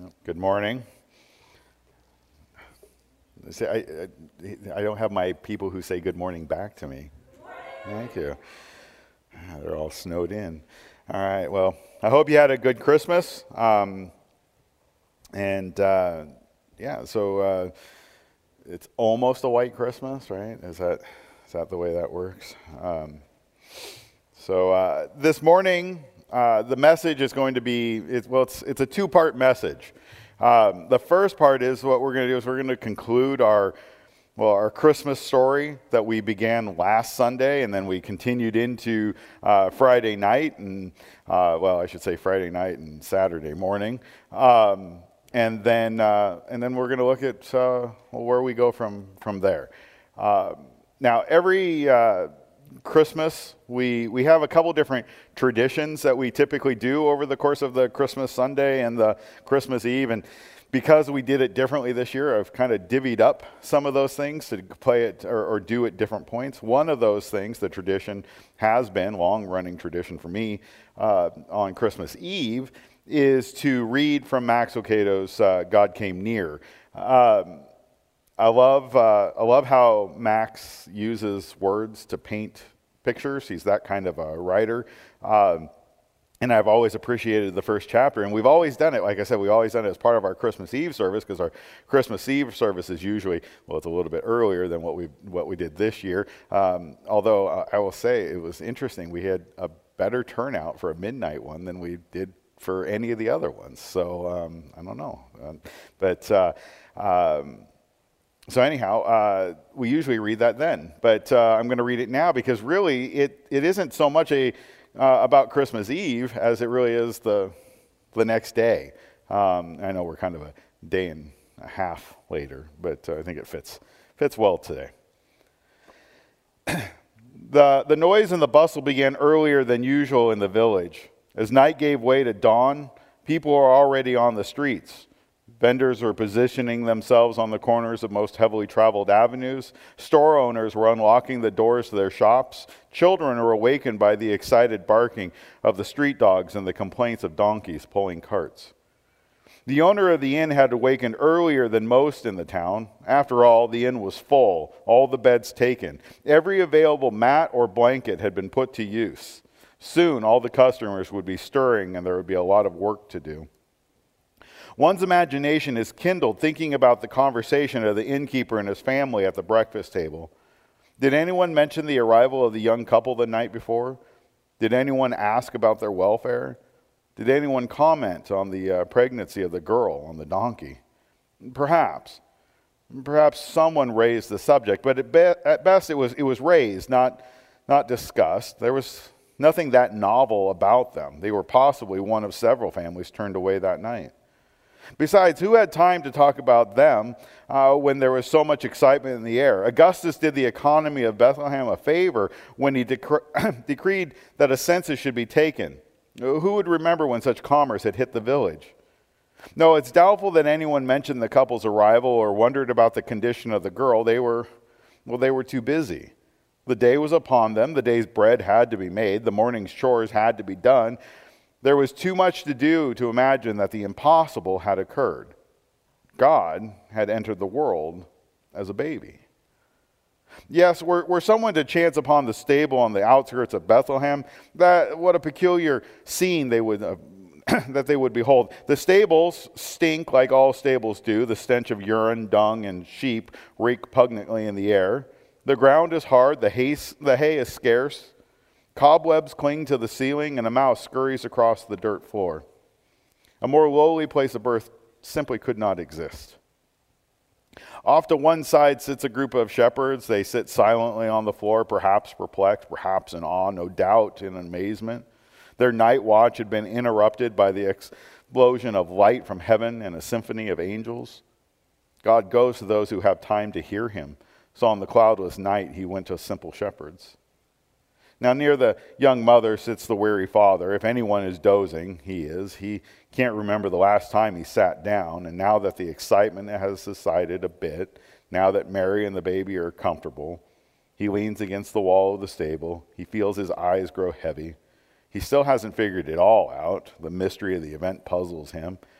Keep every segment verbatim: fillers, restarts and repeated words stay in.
Good morning. See, I, I, I don't have my people who say good morning back to me. Thank you. Ah, they're all snowed in. All right, well, I hope you had a good Christmas. Um, and uh, yeah, so uh, it's almost a white Christmas, right? Is that is that the way that works? Um, so uh, this morning, uh, the message is going to be, it's, well, it's, it's a two-part message. Um, the first part is what we're going to do is we're going to conclude our, well, our Christmas story that we began last Sunday, and then we continued into uh, Friday night, and uh, well, I should say Friday night and Saturday morning, um, and then uh, and then we're going to look at uh, well, where we go from from there. Uh, now, every uh, Christmas, we we have a couple different traditions that we typically do over the course of the Christmas Sunday and the Christmas Eve, and because we did it differently this year, I've kind of divvied up some of those things to play it or, or do at different points. One of those things, the tradition has been, long-running tradition for me, uh, on Christmas Eve, is to read from Max Lucado's uh, God Came Near. Um, I love uh, I love how Max uses words to paint pictures. He's that kind of a writer. Um, and I've always appreciated the first chapter. And we've always done it, like I said, we've always done it as part of our Christmas Eve service, because our Christmas Eve service is usually, well, it's a little bit earlier than what we what we did this year. Um, although uh, I will say it was interesting. We had a better turnout for a midnight one than we did for any of the other ones. So um, I don't know. Um, but... Uh, um, So anyhow, uh, we usually read that then, but uh, I'm going to read it now because really it, it isn't so much a uh, about Christmas Eve as it really is the the next day. Um, I know we're kind of a day and a half later, but uh, I think it fits fits well today. the The noise and the bustle began earlier than usual in the village. As night gave way to dawn, people were already on the streets. Vendors were positioning themselves on the corners of most heavily traveled avenues. Store owners were unlocking the doors to their shops. Children were awakened by the excited barking of the street dogs and the complaints of donkeys pulling carts. The owner of the inn had awakened earlier than most in the town. After all, the inn was full, all the beds taken. Every available mat or blanket had been put to use. Soon, all the customers would be stirring, and there would be a lot of work to do. One's imagination is kindled thinking about the conversation of the innkeeper and his family at the breakfast table. Did anyone mention the arrival of the young couple the night before? Did anyone ask about their welfare? Did anyone comment on the uh, pregnancy of the girl on the donkey? Perhaps. Perhaps someone raised the subject, but at, be- at best it was, it was raised, not, not discussed. There was nothing that novel about them. They were possibly one of several families turned away that night. Besides, who had time to talk about them uh, when there was so much excitement in the air? Augustus did the economy of Bethlehem a favor when he dec- decreed that a census should be taken. Who would remember when such commerce had hit the village? No, it's doubtful that anyone mentioned the couple's arrival or wondered about the condition of the girl. They were, well, they were too busy. The day was upon them. The day's bread had to be made. The morning's chores had to be done. There was too much to do to imagine that the impossible had occurred. God had entered the world as a baby. Yes, were, were someone to chance upon the stable on the outskirts of Bethlehem, that what a peculiar scene they would uh, that they would behold. The stables stink like all stables do. The stench of urine, dung, and sheep reek pungently in the air. The ground is hard. The hay, the hay is scarce. Cobwebs cling to the ceiling, and a mouse scurries across the dirt floor. A more lowly place of birth simply could not exist. Off to one side sits a group of shepherds. They sit silently on the floor, perhaps perplexed, perhaps in awe, no doubt in amazement. Their night watch had been interrupted by the explosion of light from heaven and a symphony of angels. God goes to those who have time to hear him. So on the cloudless night, he went to simple shepherds. Now, near the young mother sits the weary father. If anyone is dozing, he is. He can't remember the last time he sat down. And now that the excitement has subsided a bit, now that Mary and the baby are comfortable, he leans against the wall of the stable. He feels his eyes grow heavy. He still hasn't figured it all out. The mystery of the event puzzles him.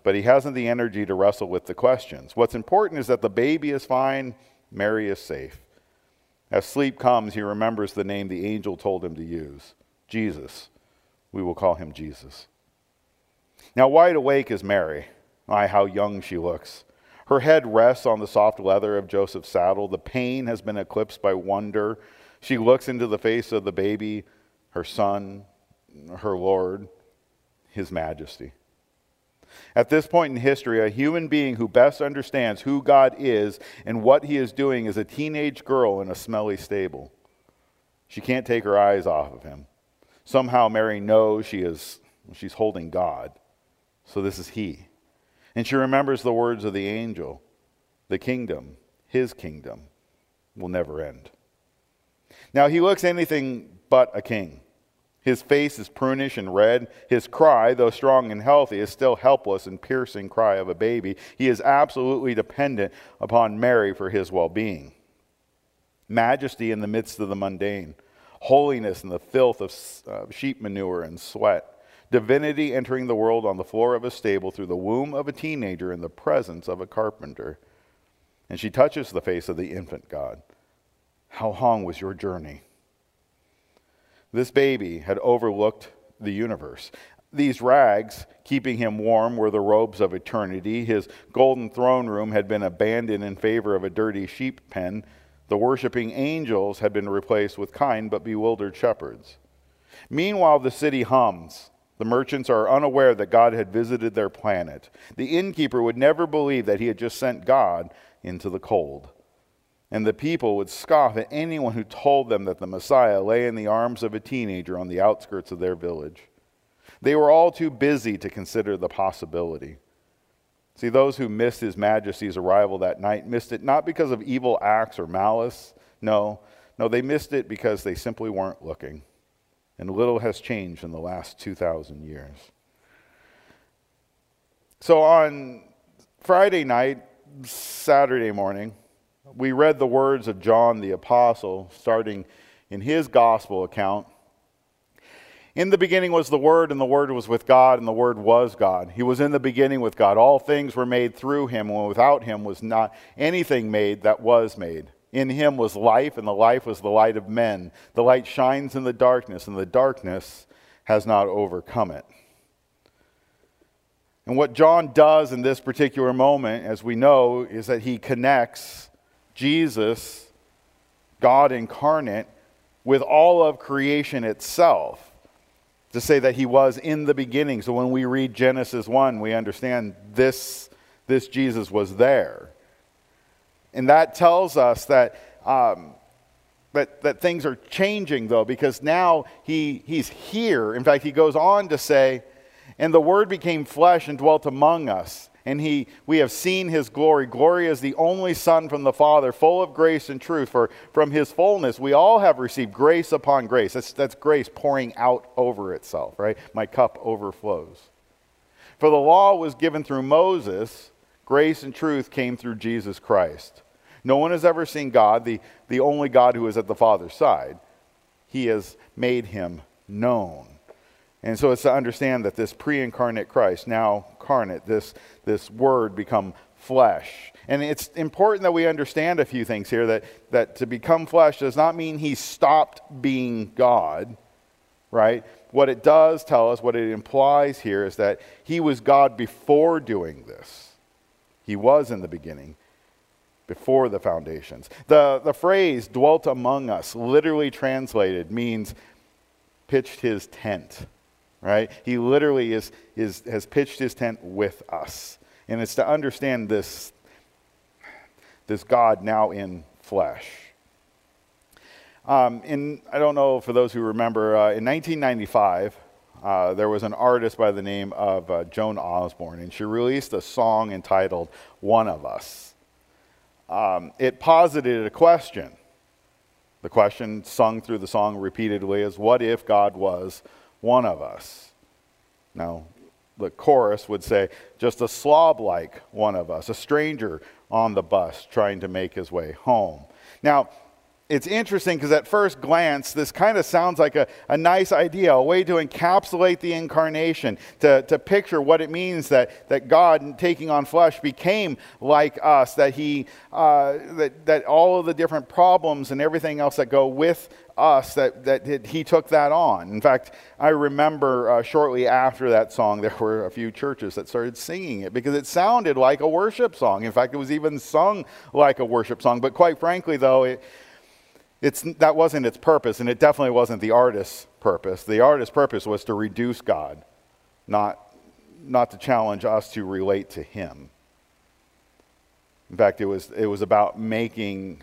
but he hasn't the energy to wrestle with the questions. What's important is that the baby is fine, Mary is safe. As sleep comes, he remembers the name the angel told him to use, Jesus. We will call him Jesus. Now, wide awake is Mary. My, how young she looks. Her head rests on the soft leather of Joseph's saddle. The pain has been eclipsed by wonder. She looks into the face of the baby, her son, her Lord, his majesty. At this point in history, a human being who best understands who God is and what he is doing is a teenage girl in a smelly stable. She can't take her eyes off of him. Somehow Mary knows she is, she's holding God. So this is he. And she remembers the words of the angel. The kingdom, his kingdom, will never end. Now he looks anything but a king. His face is prunish and red. His cry, though strong and healthy, is still helpless and piercing cry of a baby. He is absolutely dependent upon Mary for his well-being. Majesty in the midst of the mundane. Holiness in the filth of uh, sheep manure and sweat. Divinity entering the world on the floor of a stable through the womb of a teenager in the presence of a carpenter. And she touches the face of the infant God. How long was your journey? This baby had overlooked the universe. These rags, keeping him warm, were the robes of eternity. His golden throne room had been abandoned in favor of a dirty sheep pen. The worshiping angels had been replaced with kind but bewildered shepherds. Meanwhile, the city hums. The merchants are unaware that God had visited their planet. The innkeeper would never believe that he had just sent God into the cold. And the people would scoff at anyone who told them that the Messiah lay in the arms of a teenager on the outskirts of their village. They were all too busy to consider the possibility. See, those who missed His Majesty's arrival that night missed it not because of evil acts or malice. No, no, they missed it because they simply weren't looking. And little has changed in the last two thousand years. So on Friday night, Saturday morning, we read the words of John the Apostle, starting in his gospel account. In the beginning was the Word, and the Word was with God, and the Word was God. He was in the beginning with God. All things were made through Him, and without Him was not anything made that was made. In Him was life, and the life was the light of men. The light shines in the darkness, and the darkness has not overcome it. And what John does in this particular moment, as we know, is that he connects Jesus, God incarnate, with all of creation itself, to say that He was in the beginning. So when we read Genesis one, we understand this, this Jesus was there. And that tells us that, um, that, that things are changing, though, because now he, He's here. In fact, He goes on to say, and the Word became flesh and dwelt among us. And he, we have seen His glory. Glory as the only Son from the Father, full of grace and truth. For from His fullness, we all have received grace upon grace. That's, that's grace pouring out over itself, right? My cup overflows. For the law was given through Moses. Grace and truth came through Jesus Christ. No one has ever seen God, the, the only God who is at the Father's side. He has made Him known. And so it's to understand that this pre-incarnate Christ, now incarnate, this, this Word become flesh. And it's important that we understand a few things here, that, that to become flesh does not mean He stopped being God, right? What it does tell us, what it implies here, is that He was God before doing this. He was in the beginning, before the foundations. The, the phrase, dwelt among us, literally translated, means pitched His tent. Right? He literally is, is has pitched His tent with us. And it's to understand this, this God now in flesh. Um, in, I don't know for those who remember, uh, in nineteen ninety-five, uh, there was an artist by the name of uh, Joan Osborne, and she released a song entitled One of Us. Um, it posited a question. The question sung through the song repeatedly is, what if God was one of us? Now, the chorus would say, just a slob-like one of us, a stranger on the bus trying to make his way home. Now, it's interesting because at first glance, this kind of sounds like a, a nice idea, a way to encapsulate the incarnation, to, to picture what it means that, that God, taking on flesh, became like us, that he uh, that, that all of the different problems and everything else that go with us, that, that he took that on. In fact, I remember uh, shortly after that song, there were a few churches that started singing it because it sounded like a worship song. In fact, it was even sung like a worship song. But quite frankly, though, it It's, that wasn't its purpose, and it definitely wasn't the artist's purpose. The artist's purpose was to reduce God, not, not to challenge us to relate to him. In fact, it was, it was about making,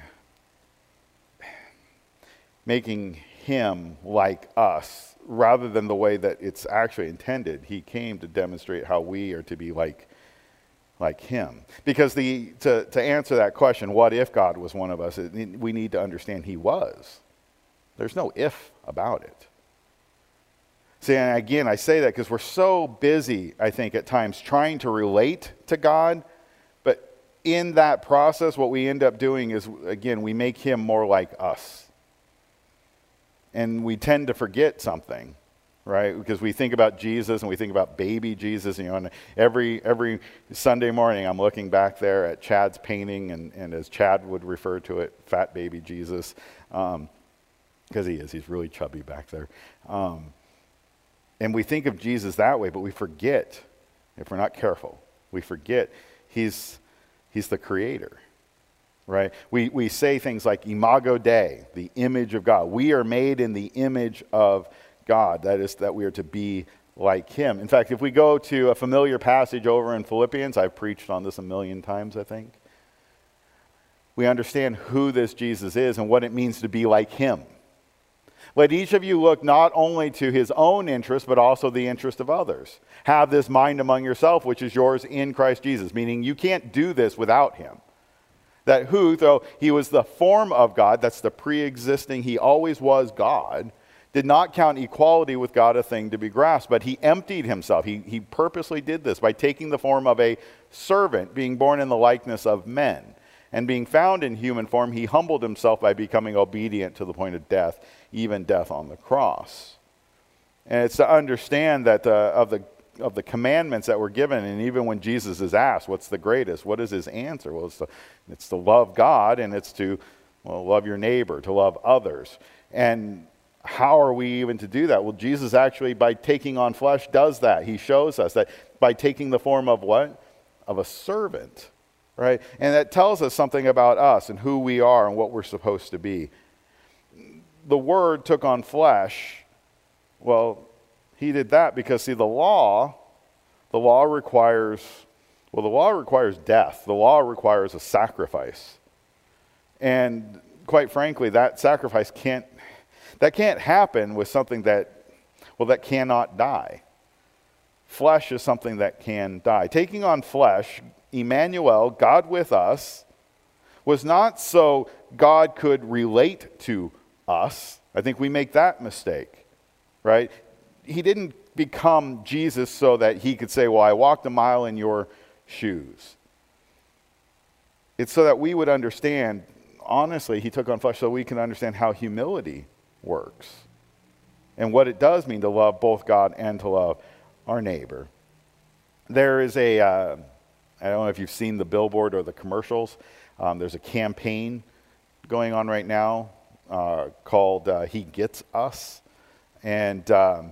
making him like us, rather than the way that it's actually intended. He came to demonstrate how we are to be like like him. Because the to, to answer that question, what if God was one of us, it, we need to understand he was. There's no if about it. See, and again, I say that because we're so busy, I think, at times trying to relate to God, but in that process, what we end up doing is, again, we make him more like us. And we tend to forget something. Right, because we think about Jesus and we think about baby Jesus, you know, and every every Sunday morning I'm looking back there at Chad's painting, and, and as Chad would refer to it, fat baby Jesus, because um, he is, he's really chubby back there. Um, and we think of Jesus that way, but we forget, if we're not careful, we forget he's he's the creator. Right? We we say things like Imago Dei, the image of God. We are made in the image of God, that is, that we are to be like him. In fact, if we go to a familiar passage over in Philippians, I've preached on this a million times, I think. We understand who this Jesus is and what it means to be like him. Let each of you look not only to his own interest, but also the interest of others. Have this mind among yourself, which is yours in Christ Jesus, meaning you can't do this without him. That who, though he was the form of God, that's the pre-existing, he always was God, did not count equality with God a thing to be grasped, but he emptied himself. He, he purposely did this by taking the form of a servant, being born in the likeness of men. And being found in human form, he humbled himself by becoming obedient to the point of death, even death on the cross. And it's to understand that uh, of the of the commandments that were given, and even when Jesus is asked, what's the greatest? What is his answer? Well, it's to, it's to love God, and it's to, well, love your neighbor, to love others. And how are we even to do that? Well, Jesus actually, by taking on flesh, does that. He shows us that by taking the form of what? Of a servant, right? And that tells us something about us and who we are and what we're supposed to be. The Word took on flesh. Well, he did that because, see, the law, the law requires, well, the law requires death. The law requires a sacrifice. And quite frankly, that sacrifice can't, that can't happen with something that, well, that cannot die. Flesh is something that can die. Taking on flesh, Emmanuel, God with us, was not so God could relate to us. I think we make that mistake, right? He didn't become Jesus so that he could say, well, I walked a mile in your shoes. It's so that we would understand, honestly, he took on flesh so we can understand how humility works and what it does mean to love both God and to love our neighbor. There is a, uh, I don't know if you've seen the billboard or the commercials. Um, there's a campaign going on right now uh, called uh, He Gets Us. And um,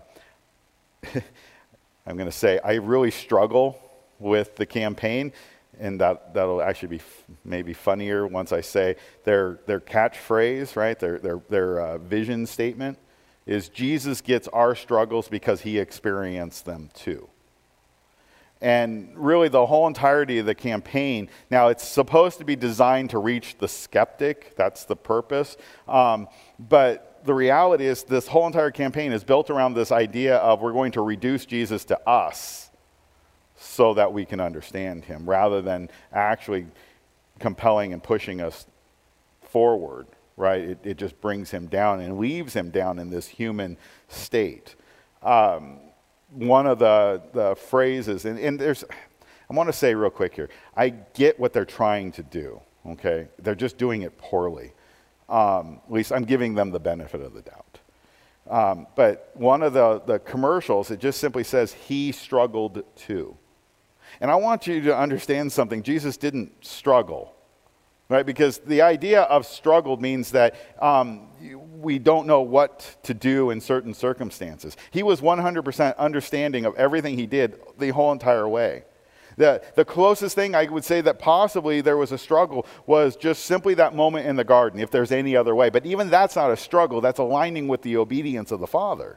I'm going to say I really struggle with the campaign, and that, that'll actually be f- maybe funnier once I say their their catchphrase, right, their, their, their uh, vision statement is Jesus gets our struggles because he experienced them too. And really the whole entirety of the campaign, now it's supposed to be designed to reach the skeptic, that's the purpose, um, but the reality is this whole entire campaign is built around this idea of we're going to reduce Jesus to us so that we can understand him, rather than actually compelling and pushing us forward, right? It, it just brings him down and leaves him down in this human state. Um, one of the, the phrases, and, and there's, I want to say real quick here, I get what they're trying to do, okay? They're just doing it poorly. Um, at least I'm giving them the benefit of the doubt. Um, but one of the, the commercials, it just simply says, he struggled too. And I want you to understand something. Jesus didn't struggle, right? Because the idea of struggled means that um, we don't know what to do in certain circumstances. He was one hundred percent understanding of everything he did the whole entire way. The, the closest thing I would say that possibly there was a struggle was just simply that moment in the garden, if there's any other way. But even that's not a struggle. That's aligning with the obedience of the Father.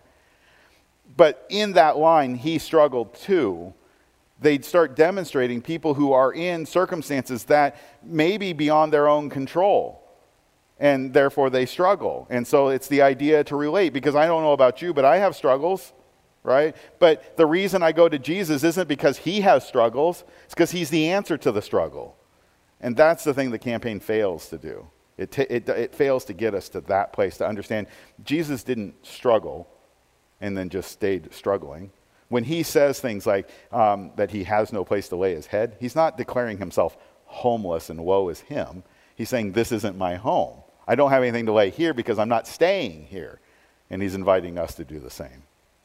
But in that line, he struggled too. They'd start demonstrating people who are in circumstances that may be beyond their own control. And therefore they struggle. And so it's the idea to relate. Because I don't know about you, but I have struggles. Right? But the reason I go to Jesus isn't because he has struggles. It's because he's the answer to the struggle. And that's the thing the campaign fails to do. It, t- it, it fails to get us to that place, to understand Jesus didn't struggle and then just stayed struggling. When he says things like um, that he has no place to lay his head, he's not declaring himself homeless and woe is him. He's saying, this isn't my home. I don't have anything to lay here because I'm not staying here. And he's inviting us to do the same.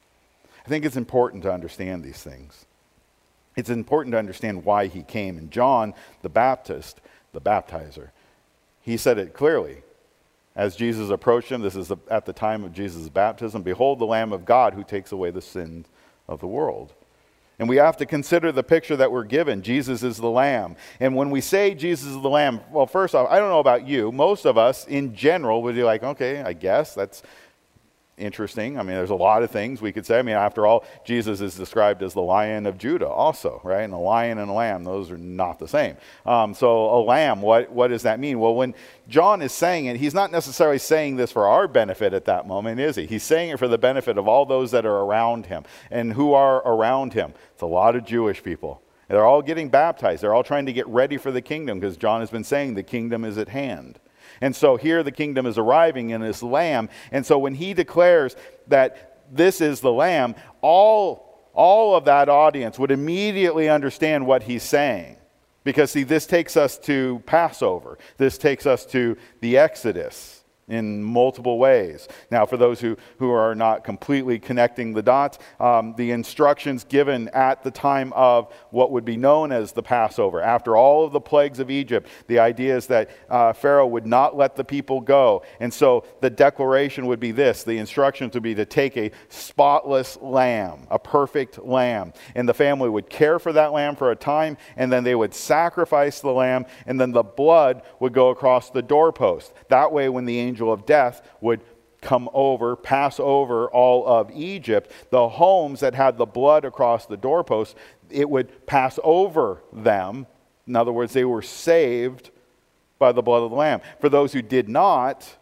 I think it's important to understand these things. It's important to understand why he came. And John the Baptist, the baptizer, he said it clearly. As Jesus approached him, this is at the time of Jesus' baptism, behold the Lamb of God who takes away the sins of the world. And we have to consider the picture that we're given. Jesus is the Lamb. And when we say Jesus is the Lamb, well, first off, I don't know about you. Most of us in general would be like, okay, I guess that's interesting. I mean, there's a lot of things we could say. I mean, after all, Jesus is described as the Lion of Judah also, right? And a lion and a lamb, those are not the same. Um, so a lamb, what, what does that mean? Well, when John is saying it, he's not necessarily saying this for our benefit at that moment, is he? He's saying it for the benefit of all those that are around him. And who are around him? It's a lot of Jewish people. They're all getting baptized. They're all trying to get ready for the kingdom because John has been saying the kingdom is at hand. And so here the kingdom is arriving in this lamb. And so when he declares that this is the lamb, all, all of that audience would immediately understand what he's saying. Because see, this takes us to Passover. This takes us to the Exodus in multiple ways. Now, for those who, who are not completely connecting the dots, um, the instructions given at the time of what would be known as the Passover, after all of the plagues of Egypt, the idea is that uh, Pharaoh would not let the people go. And so the declaration would be this. The instructions would be to take a spotless lamb, a perfect lamb. And the family would care for that lamb for a time, and then they would sacrifice the lamb, and then the blood would go across the doorpost. That way, when the angel of death would come over, pass over all of Egypt, the homes that had the blood across the doorpost, it would pass over them. In other words, they were saved by the blood of the Lamb. For those who did not,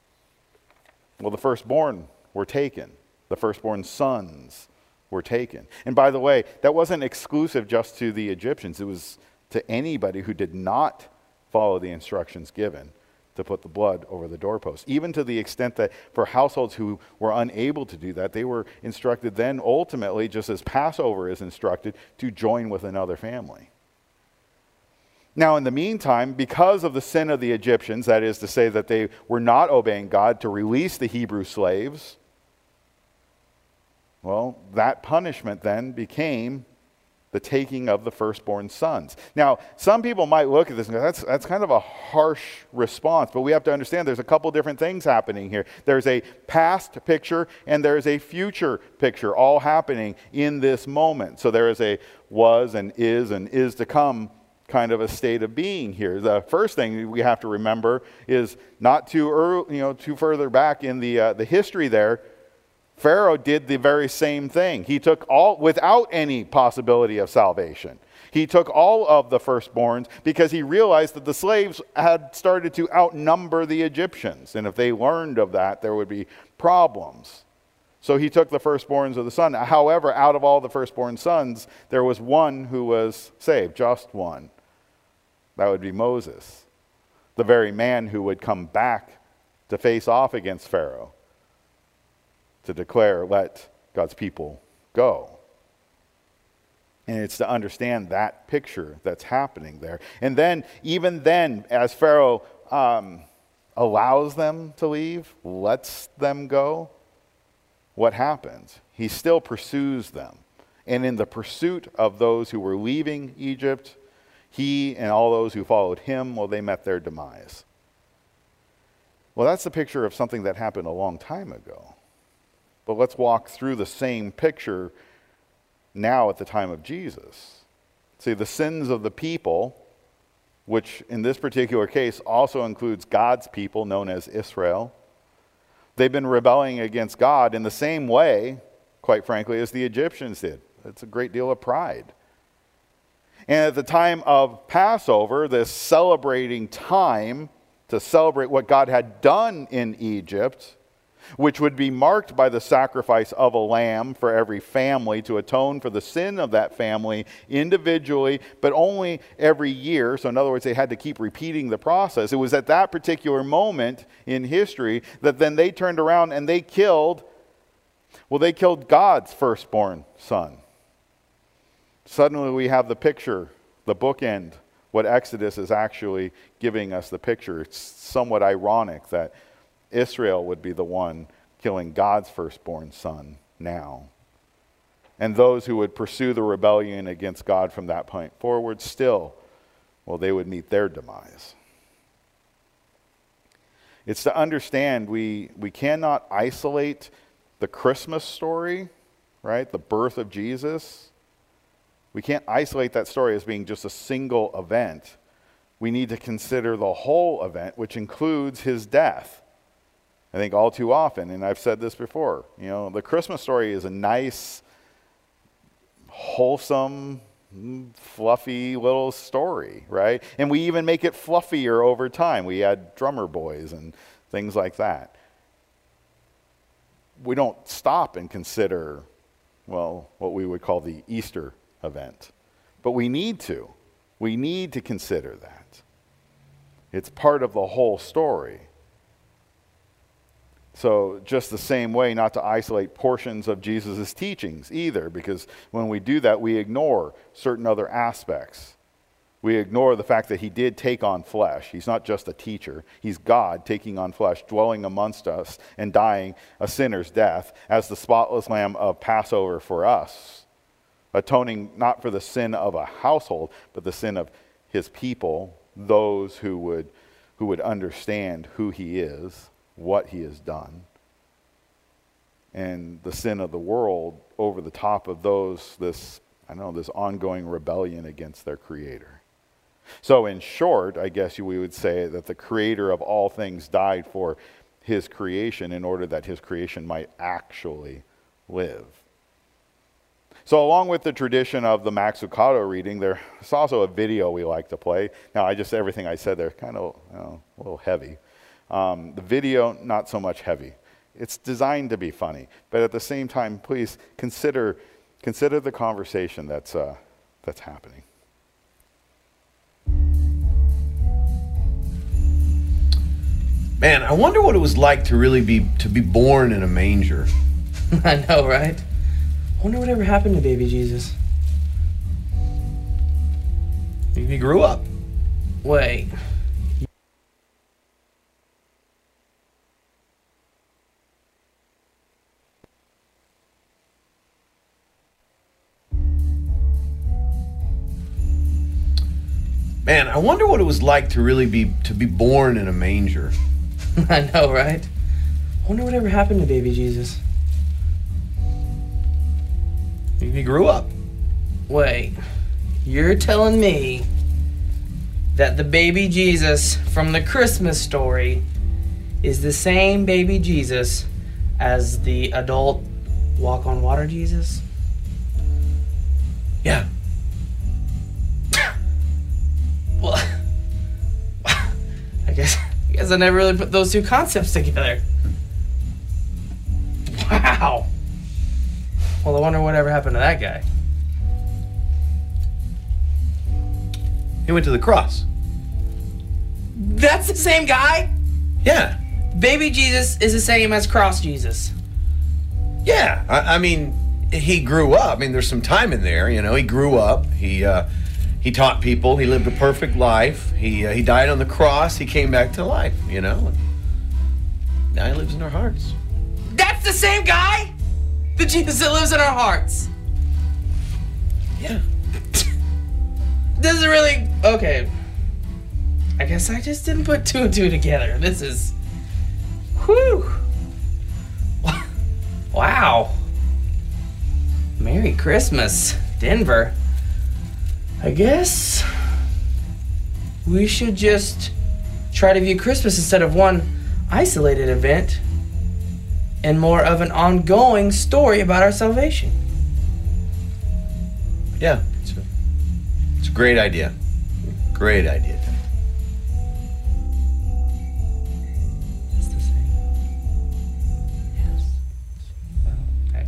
well, the firstborn were taken. The firstborn sons were taken. And by the way, that wasn't exclusive just to the Egyptians. It was to anybody who did not follow the instructions given to put the blood over the doorpost. Even to the extent that for households who were unable to do that, they were instructed then ultimately, just as Passover is instructed, to join with another family. Now, in the meantime, because of the sin of the Egyptians, that is to say that they were not obeying God to release the Hebrew slaves, well, that punishment then became the taking of the firstborn sons. Now, some people might look at this and go, that's, that's kind of a harsh response, but we have to understand there's a couple different things happening here. There's a past picture and there's a future picture all happening in this moment. So there is a was and is and is to come kind of a state of being here. The first thing we have to remember is not too early, you know, too further back in the uh, the history there, Pharaoh did the very same thing. He took all, without any possibility of salvation, he took all of the firstborns because he realized that the slaves had started to outnumber the Egyptians. And if they learned of that, there would be problems. So he took the firstborns of the son. However, out of all the firstborn sons, there was one who was saved, just one. That would be Moses, the very man who would come back to face off against Pharaoh, to declare, let God's people go. And it's to understand that picture that's happening there. And then, even then, as Pharaoh um, allows them to leave, lets them go, what happens? He still pursues them. And in the pursuit of those who were leaving Egypt, he and all those who followed him, well, they met their demise. Well, that's the picture of something that happened a long time ago. But let's walk through the same picture now at the time of Jesus. See, the sins of the people, which in this particular case also includes God's people known as Israel, they've been rebelling against God in the same way, quite frankly, as the Egyptians did. It's a great deal of pride. And at the time of Passover, this celebrating time to celebrate what God had done in Egypt, which would be marked by the sacrifice of a lamb for every family to atone for the sin of that family individually, but only every year. So in other words, they had to keep repeating the process. It was at that particular moment in history that then they turned around and they killed, well, they killed God's firstborn son. Suddenly we have the picture, the bookend, what Exodus is actually giving us the picture. It's somewhat ironic that Israel would be the one killing God's firstborn son now. And those who would pursue the rebellion against God from that point forward still, well, they would meet their demise. It's to understand we, we cannot isolate the Christmas story, right? The birth of Jesus. We can't isolate that story as being just a single event. We need to consider the whole event, which includes his death. I think all too often, and I've said this before, you know, the Christmas story is a nice, wholesome, fluffy little story, right? And we even make it fluffier over time. We add drummer boys and things like that. We don't stop and consider, well, what we would call the Easter event. But we need to. We need to consider that. It's part of the whole story. So just the same way, not to isolate portions of Jesus' teachings either, because when we do that, we ignore certain other aspects. We ignore the fact that he did take on flesh. He's not just a teacher. He's God taking on flesh, dwelling amongst us, and dying a sinner's death as the spotless lamb of Passover for us, atoning not for the sin of a household, but the sin of his people, those who would, who would understand who he is, what he has done, and the sin of the world over the top of those, this, I don't know, this ongoing rebellion against their creator. So in short, I guess we would say that the creator of all things died for his creation in order that his creation might actually live. So along with the tradition of the Max Lucado reading, there's also a video we like to play. Now, I just, everything I said there, kind of, you know, a little heavy. Um, the video, not so much heavy. It's designed to be funny, but at the same time, please consider consider the conversation that's uh, that's happening. Man, I wonder what it was like to really be to be born in a manger. I know, right? I wonder whatever happened to baby Jesus. He grew up. Wait. Man, I wonder what it was like to really be to be born in a manger. I know, right? I wonder whatever happened to baby Jesus. He grew up. Wait, you're telling me that the baby Jesus from the Christmas story is the same baby Jesus as the adult walk on water Jesus? Yeah. Well, I guess I guess I never really put those two concepts together. Wow. Well, I wonder whatever happened to that guy. He went to the cross. That's the same guy? Yeah. Baby Jesus is the same as cross Jesus. Yeah. I, I mean, he grew up. I mean, there's some time in there. You know, he grew up. He uh, He taught people. He lived a perfect life. He uh, he died on the cross. He came back to life, you know. Now he lives in our hearts. That's the same guy? The Jesus that lives in our hearts. Yeah. This is really... Okay. I guess I just didn't put two and two together. This is... Whew. Wow. Merry Christmas, Denver. I guess we should just try to view Christmas instead of one isolated event and more of an ongoing story about our salvation. Yeah, it's a, it's a great idea. Great idea, Tim. It's the same. Yes. Okay.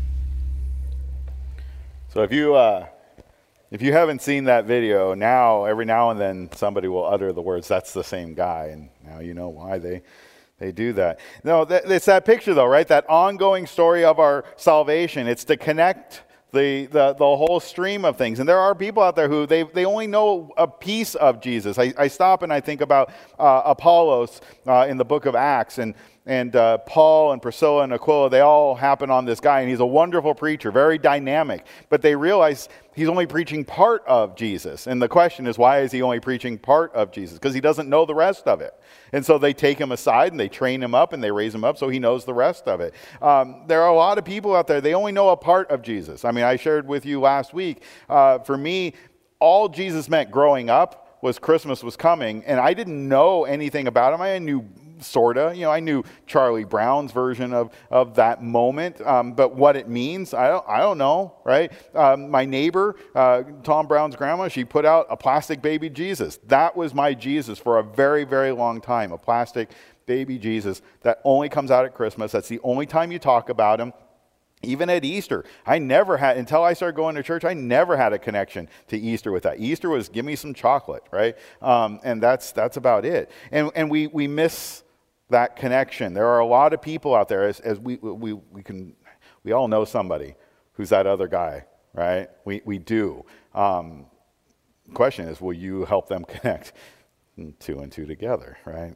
So if you uh, if you haven't seen that video, now every now and then somebody will utter the words, "That's the same guy," and now you know why they they do that. No, that, it's that picture though, right? That ongoing story of our salvation. It's to connect the the the whole stream of things. And there are people out there who they they only know a piece of Jesus. I, I stop and I think about uh, Apollos uh, in the book of Acts, and and uh, Paul and Priscilla and Aquila, they all happen on this guy, and he's a wonderful preacher, very dynamic. But they realize he's only preaching part of Jesus. And the question is, why is he only preaching part of Jesus? Because he doesn't know the rest of it. And so they take him aside and they train him up and they raise him up so he knows the rest of it. Um, there are a lot of people out there, they only know a part of Jesus. I mean, I shared with you last week, uh, for me, all Jesus meant growing up was Christmas was coming, and I didn't know anything about him. I knew sorta, you know, I knew Charlie Brown's version of, of that moment, um, but what it means, I don't, I don't know, right? Um, my neighbor, uh, Tom Brown's grandma, she put out a plastic baby Jesus. That was my Jesus for a very, very long time, a plastic baby Jesus that only comes out at Christmas. That's the only time you talk about him. Even at Easter, I never had, until I started going to church, I never had a connection to Easter with that. Easter was give me some chocolate, right? Um, and that's that's about it. And and we we miss that connection. There are a lot of people out there, as, as we we we can, we all know somebody who's that other guy, right? We we do. Um, the question is, will you help them connect two and two together, right?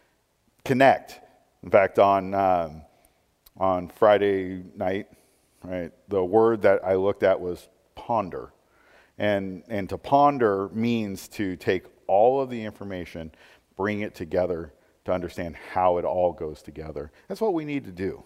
Connect. In fact, on um, on Friday night, right, the word that I looked at was ponder. And, and to ponder means to take all of the information, bring it together to understand how it all goes together. That's what we need to do.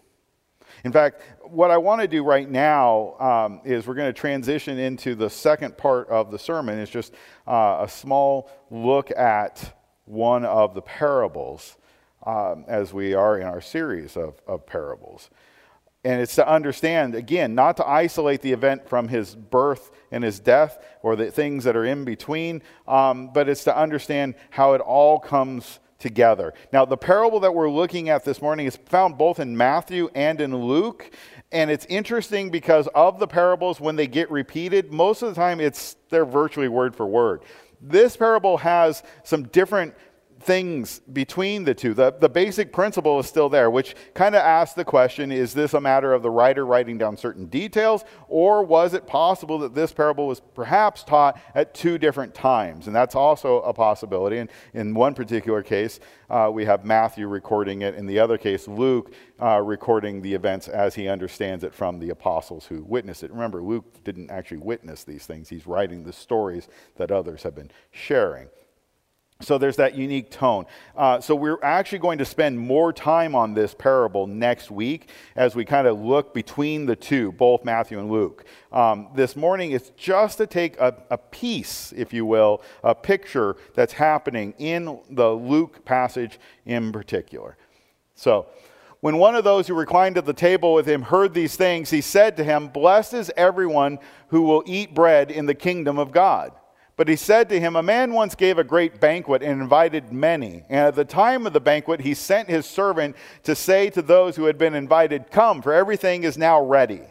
In fact, what I want to do right now um, is we're going to transition into the second part of the sermon. It's just uh, a small look at one of the parables um, as we are in our series of, of parables. And it's to understand, again, not to isolate the event from his birth and his death or the things that are in between, um, but it's to understand how it all comes together. Now, the parable that we're looking at this morning is found both in Matthew and in Luke. And it's interesting because of the parables, when they get repeated, most of the time it's they're virtually word for word. This parable has some different things between the two. The, the basic principle is still there, which kind of asks the question, is this a matter of the writer writing down certain details, or was it possible that this parable was perhaps taught at two different times? And that's also a possibility. And in one particular case, uh, we have Matthew recording it. In the other case, Luke uh, recording the events as he understands it from the apostles who witnessed it. Remember, Luke didn't actually witness these things. He's writing the stories that others have been sharing. So there's that unique tone. Uh, so we're actually going to spend more time on this parable next week as we kind of look between the two, both Matthew and Luke. Um, this morning it's just to take a, a piece, if you will, a picture that's happening in the Luke passage in particular. So when one of those who reclined at the table with him heard these things, he said to him, "Blessed is everyone who will eat bread in the kingdom of God." But he said to him, "A man once gave a great banquet and invited many. And at the time of the banquet, he sent his servant to say to those who had been invited, 'Come, for everything is now ready.'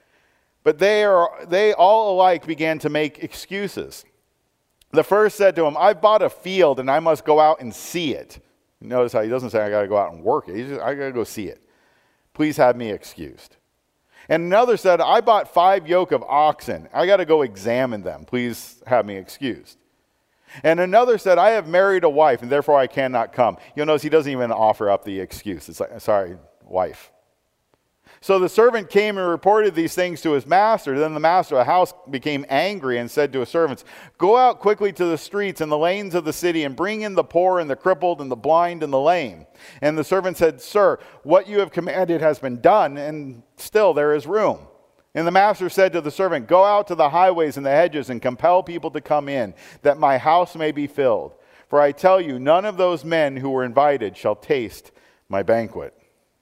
But they are they all alike began to make excuses. The first said to him, 'I've bought a field and I must go out and see it.'" Notice how he doesn't say, "I got to go out and work it." He says, "I got to go see it. Please have me excused." And another said, I bought five yoke of oxen. I got to go examine them. Please have me excused. And another said, I have married a wife, and therefore I cannot come. You'll notice he doesn't even offer up the excuse. It's like, sorry, wife. So the servant came and reported these things to his master. Then the master of the house became angry and said to his servants, go out quickly to the streets and the lanes of the city and bring in the poor and the crippled and the blind and the lame. And the servant said, sir, what you have commanded has been done, and still there is room. And the master said to the servant, go out to the highways and the hedges and compel people to come in, that my house may be filled. For I tell you, none of those men who were invited shall taste my banquet.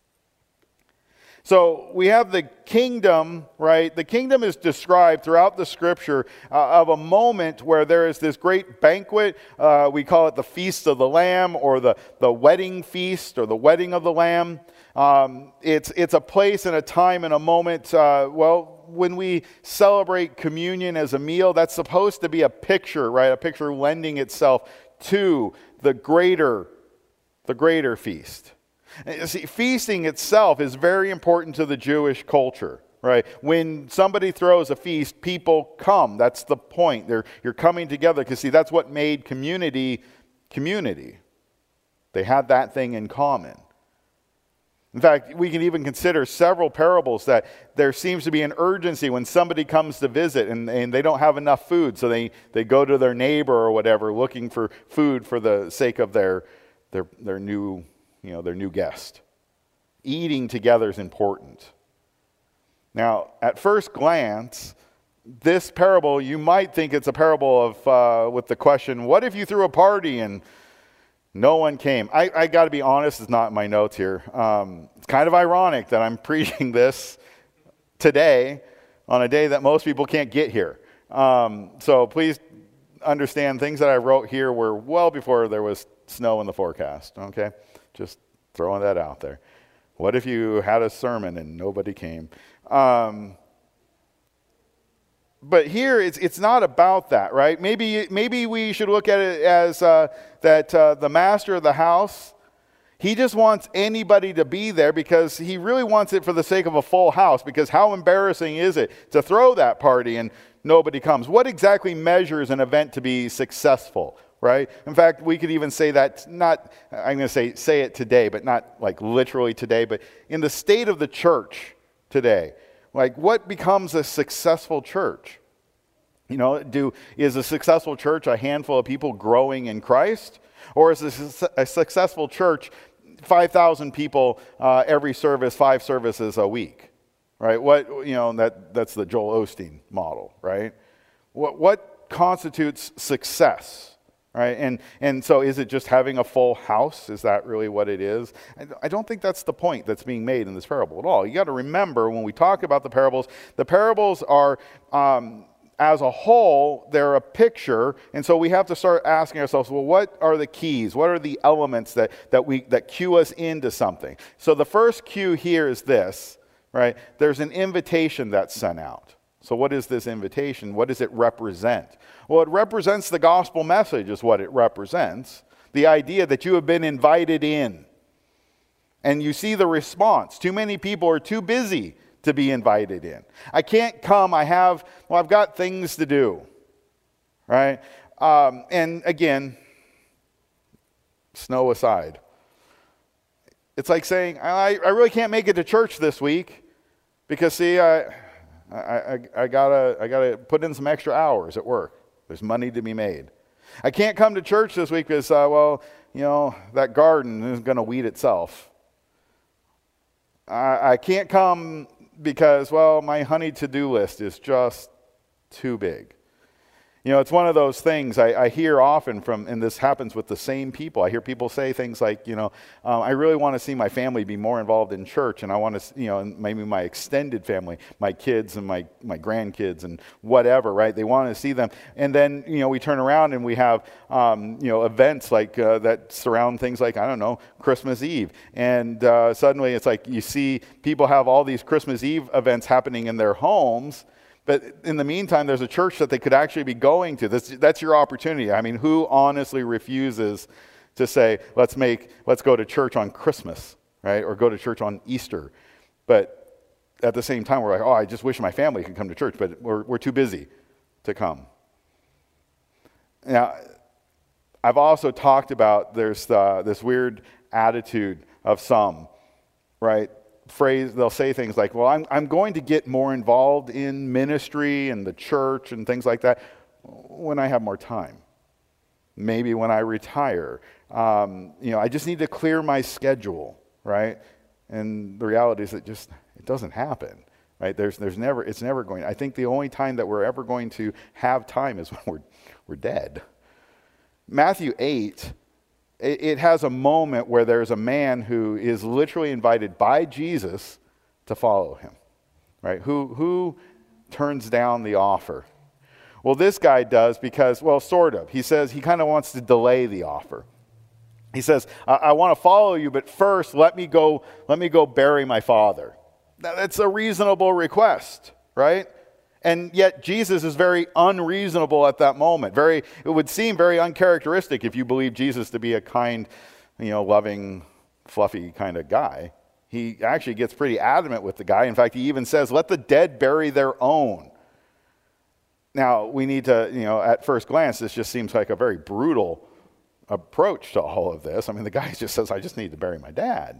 So we have the kingdom, right? The kingdom is described throughout the scripture uh, of a moment where there is this great banquet. Uh, we call it the Feast of the Lamb, or the, the wedding feast, or the wedding of the Lamb. Um, it's, it's a place and a time and a moment. Uh, well, when we celebrate communion as a meal, that's supposed to be a picture, right? A picture lending itself to the greater, the greater feast. See, feasting itself is very important to the Jewish culture, right? When somebody throws a feast, people come. That's the point. They're, you're coming together because, see, that's what made community community. They had that thing in common. In fact, we can even consider several parables that there seems to be an urgency when somebody comes to visit and, and they don't have enough food, so they, they go to their neighbor or whatever looking for food for the sake of their their their new you know, their new guest. Eating together is important. Now, at first glance, this parable, you might think it's a parable of, uh, with the question, what if you threw a party and no one came? I, I got to be honest, it's not in my notes here. Um, it's kind of ironic that I'm preaching this today on a day that most people can't get here. Um, so please understand, things that I wrote here were well before there was snow in the forecast, okay? Just throwing that out there. What if you had a sermon and nobody came? Um, but here, it's it's not about that, right? Maybe maybe we should look at it as uh, that uh, the master of the house, he just wants anybody to be there because he really wants it for the sake of a full house. Because how embarrassing is it to throw that party and nobody comes? What exactly measures an event to be successful? Right? In fact, we could even say that, not, I'm going to say say it today, but not like literally today, but in the state of the church today, like what becomes a successful church? You know, do is a successful church a handful of people growing in Christ? Or is a, a successful church five thousand people uh, every service, five services a week? Right? What, you know, that that's the Joel Osteen model, right? What, what constitutes success? Right? And and so is it just having a full house? Is that really what it is? I don't think that's the point that's being made in this parable at all. You got to remember, when we talk about the parables, the parables are, um, as a whole, they're a picture. And so we have to start asking ourselves, well, what are the keys? What are the elements that, that, we, that cue us into something? So the first cue here is this, right? There's an invitation that's sent out. So what is this invitation? What does it represent? Well, it represents the gospel message is what it represents. The idea that you have been invited in. And you see the response. Too many people are too busy to be invited in. I can't come. I have, well, I've got things to do. Right? Um, and again, snow aside. It's like saying, I, I really can't make it to church this week because, see, I... I, I, I gotta I gotta put in some extra hours at work. There's money to be made. I can't come to church this week because, uh, well, you know, that garden is going to weed itself. I, I can't come because, well, my honey to-do list is just too big. You know, it's one of those things I, I hear often from, and this happens with the same people. I hear people say things like, you know, um, I really want to see my family be more involved in church, and I want to, you know, maybe my extended family, my kids and my, my grandkids and whatever, right? They want to see them. And then, you know, we turn around and we have, um, you know, events like uh, that surround things like, I don't know, Christmas Eve. And uh, suddenly it's like you see people have all these Christmas Eve events happening in their homes. But in the meantime, there's a church that they could actually be going to. That's, that's your opportunity. I mean, who honestly refuses to say, let's make, let's go to church on Christmas, right? Or go to church on Easter. But at the same time, we're like, oh, I just wish my family could come to church, but we're, we're too busy to come. Now, I've also talked about there's uh, this weird attitude of some, right? Phrase, they'll say things like, well, I'm, I'm going to get more involved in ministry and the church and things like that when I have more time. Maybe when I retire. Um, you know, I just need to clear my schedule, right? And the reality is it just, it doesn't happen, right? There's, there's never, it's never going, I think the only time that we're ever going to have time is when we're, we're dead. Matthew eight, it, it has a moment where there's a man who is literally invited by Jesus to follow him, right? Who, who turns down the offer? Well, this guy does because, well, sort of. He says he kind of wants to delay the offer. He says, I, I want to follow you, but first let me go, let me go bury my father. Now, that's a reasonable request, right? And yet Jesus is very unreasonable at that moment. Very, it would seem very uncharacteristic if you believe Jesus to be a kind, you know, loving, fluffy kind of guy. He actually gets pretty adamant with the guy. In fact, he even says, let the dead bury their own. Now, we need to, you know, at first glance, this just seems like a very brutal approach to all of this. I mean, the guy just says, I just need to bury my dad.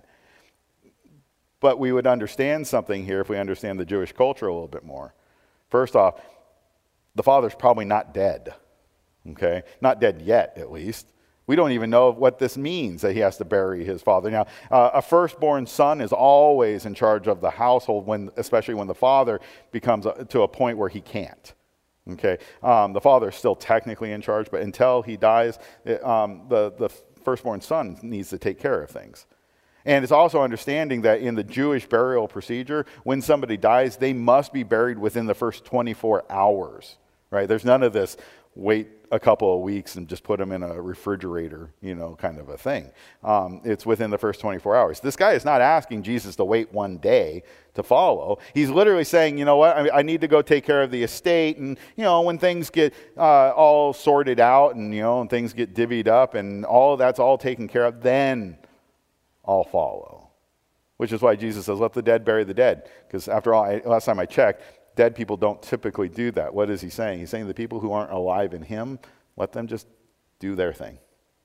But we would understand something here if we understand the Jewish culture a little bit more. First off, the father's probably not dead, okay? Not dead yet, at least. We don't even know what this means, that he has to bury his father. Now, uh, a firstborn son is always in charge of the household, when, especially when the father becomes a, to a point where he can't. Okay, um, the father is still technically in charge, but until he dies, it, um, the, the firstborn son needs to take care of things. And it's also understanding that in the Jewish burial procedure, when somebody dies, they must be buried within the first twenty-four hours, right? There's none of this wait a couple of weeks and just put them in a refrigerator, you know, kind of a thing. Um, it's within the first twenty-four hours. This guy is not asking Jesus to wait one day to follow. He's literally saying, you know what, I, I need to go take care of the estate, and, you know, when things get uh, all sorted out and, you know, and things get divvied up and all of that's all taken care of, then I'll follow. Which is why Jesus says, let the dead bury the dead. Because after all, I, last time I checked, dead people don't typically do that. What is he saying? He's saying the people who aren't alive in him, let them just do their thing.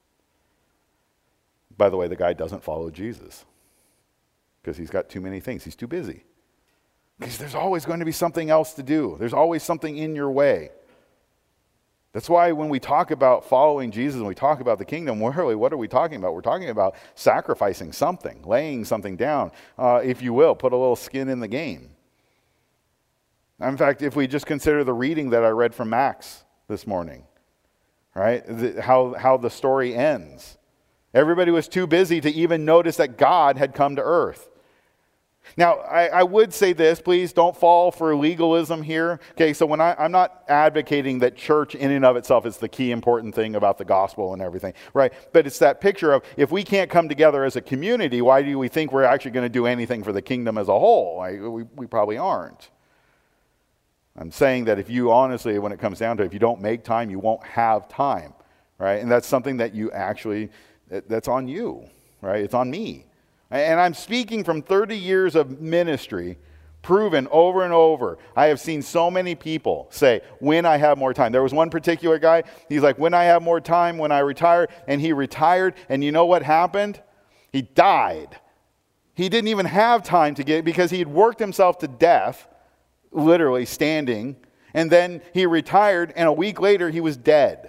By the way, the guy doesn't follow Jesus because he's got too many things. He's too busy. Because there's always going to be something else to do. There's always something in your way. That's why when we talk about following Jesus and we talk about the kingdom, really, what are we talking about? We're talking about sacrificing something, laying something down, uh, if you will, put a little skin in the game. In fact, if we just consider the reading that I read from Max this morning, right, the, how, how the story ends. Everybody was too busy to even notice that God had come to earth. Now, I, I would say this, please don't fall for legalism here. Okay, so when I, I'm not advocating that church in and of itself is the key important thing about the gospel and everything, right? But it's that picture of if we can't come together as a community, why do we think we're actually going to do anything for the kingdom as a whole? I, we, we probably aren't. I'm saying that if you honestly, when it comes down to it, if you don't make time, you won't have time, right? And that's something that you actually, that's on you, right? It's on me. And I'm speaking from thirty years of ministry, proven over and over. I have seen so many people say, when I have more time. There was one particular guy, he's like, when I have more time, when I retire, and he retired, and you know what happened? He died. He didn't even have time to get, because he had worked himself to death, literally standing, and then he retired, and a week later he was dead.